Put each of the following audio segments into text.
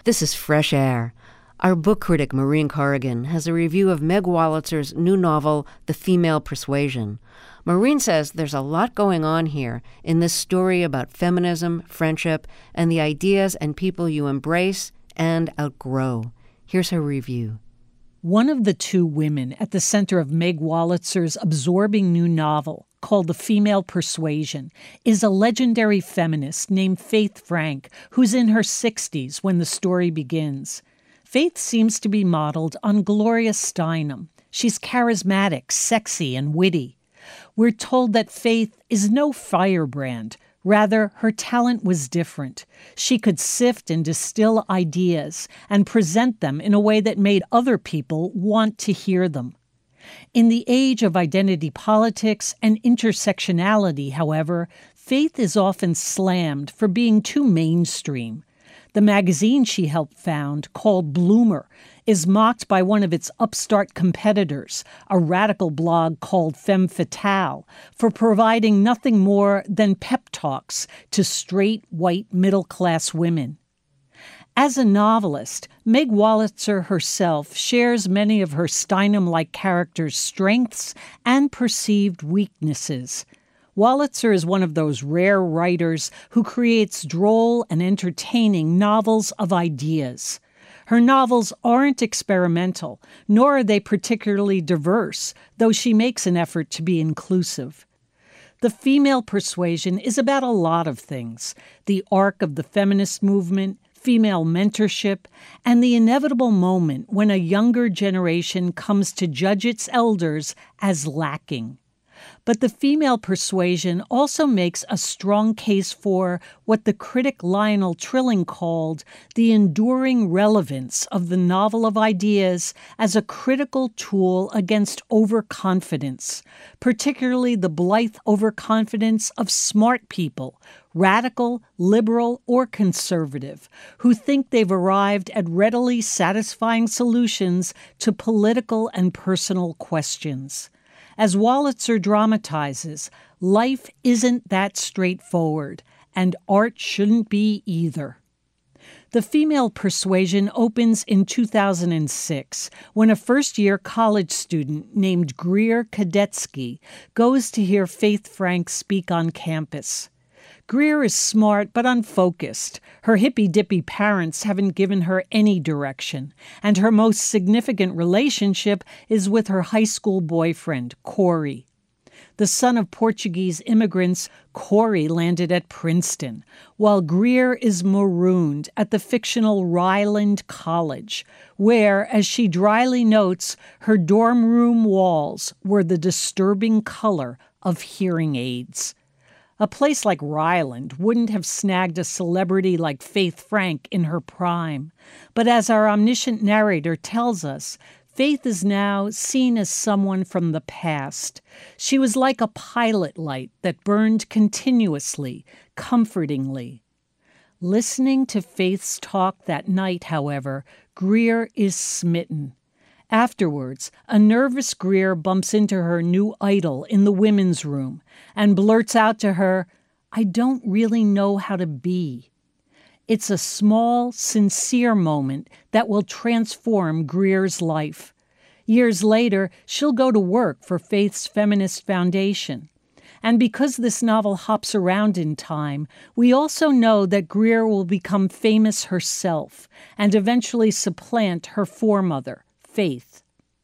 This is Fresh Air. Our book critic, Maureen Corrigan, has a review of Meg Wollitzer's new novel, The Female Persuasion. Maureen says there's a lot going on here in this story about feminism, friendship, and the ideas and people you embrace and outgrow. Here's her review. One of the two women at the center of Meg Wollitzer's absorbing new novel, called The Female Persuasion, is a legendary feminist named Faith Frank, who's in her 60s when the story begins. Faith seems to be modeled on Gloria Steinem. She's charismatic, sexy, and witty. We're told that Faith is no firebrand. Rather, her talent was different. She could sift and distill ideas and present them in a way that made other people want to hear them. In the age of identity politics and intersectionality, however, Faith is often slammed for being too mainstream. The magazine she helped found, called Bloomer, is mocked by one of its upstart competitors, a radical blog called Femme Fatale, for providing nothing more than pep talks to straight, white, middle-class women. As a novelist, Meg Wolitzer herself shares many of her Steinem-like characters' strengths and perceived weaknesses. Wolitzer is one of those rare writers who creates droll and entertaining novels of ideas. Her novels aren't experimental, nor are they particularly diverse, though she makes an effort to be inclusive. The Female Persuasion is about a lot of things: the arc of the feminist movement, female mentorship, and the inevitable moment when a younger generation comes to judge its elders as lacking. But The Female Persuasion also makes a strong case for what the critic Lionel Trilling called the enduring relevance of the novel of ideas as a critical tool against overconfidence, particularly the blithe overconfidence of smart people, radical, liberal, or conservative, who think they've arrived at readily satisfying solutions to political and personal questions. As Wolitzer dramatizes, life isn't that straightforward, and art shouldn't be either. The Female Persuasion opens in 2006 when a first-year college student named Greer Kadetsky goes to hear Faith Frank speak on campus. Greer is smart but unfocused. Her hippy-dippy parents haven't given her any direction, and her most significant relationship is with her high school boyfriend, Corey. The son of Portuguese immigrants, Corey landed at Princeton, while Greer is marooned at the fictional Ryland College, where, as she dryly notes, her dorm room walls were the disturbing color of hearing aids. A place like Ryland wouldn't have snagged a celebrity like Faith Frank in her prime. But as our omniscient narrator tells us, Faith is now seen as someone from the past. She was like a pilot light that burned continuously, comfortingly. Listening to Faith's talk that night, however, Greer is smitten. Afterwards, a nervous Greer bumps into her new idol in the women's room and blurts out to her, "I don't really know how to be." It's a small, sincere moment that will transform Greer's life. Years later, she'll go to work for Faith's Feminist Foundation. And because this novel hops around in time, we also know that Greer will become famous herself and eventually supplant her foremother, Faith.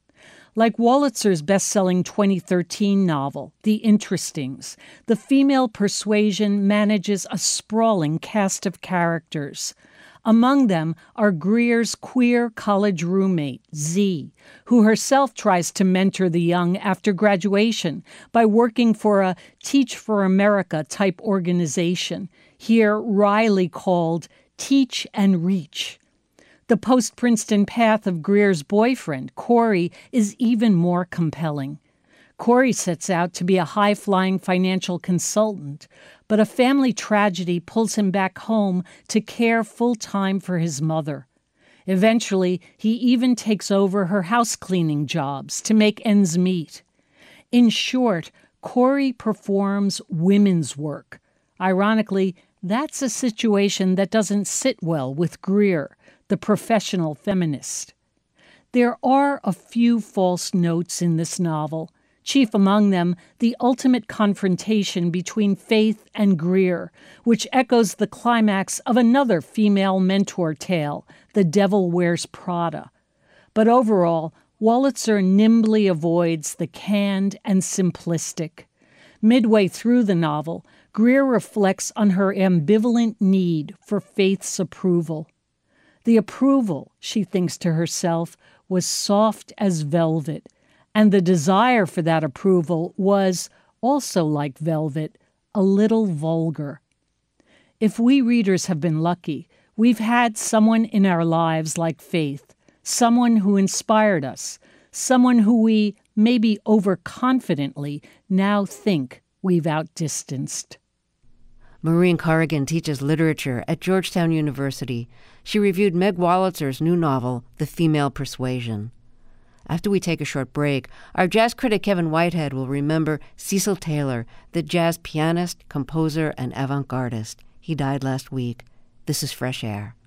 Like Wolitzer's best-selling 2013 novel, The Interestings, The Female Persuasion manages a sprawling cast of characters. Among them are Greer's queer college roommate, Z, who herself tries to mentor the young after graduation by working for a Teach for America type organization, here wryly called Teach and Reach. The post-Princeton path of Greer's boyfriend, Corey, is even more compelling. Corey sets out to be a high-flying financial consultant, but a family tragedy pulls him back home to care full-time for his mother. Eventually, he even takes over her house-cleaning jobs to make ends meet. In short, Corey performs women's work. Ironically, that's a situation that doesn't sit well with Greer, the professional feminist. There are a few false notes in this novel, chief among them the ultimate confrontation between Faith and Greer, which echoes the climax of another female mentor tale, The Devil Wears Prada. But overall, Wolitzer nimbly avoids the canned and simplistic. Midway through the novel, Greer reflects on her ambivalent need for Faith's approval. The approval, she thinks to herself, was soft as velvet, and the desire for that approval was, also like velvet, a little vulgar. If we readers have been lucky, we've had someone in our lives like Faith, someone who inspired us, someone who we, maybe overconfidently, now think we've outdistanced. Maureen Corrigan teaches literature at Georgetown University. She reviewed Meg Wolitzer's new novel, The Female Persuasion. After we take a short break, our jazz critic Kevin Whitehead will remember Cecil Taylor, the jazz pianist, composer, and avant-gardist. He died last week. This is Fresh Air.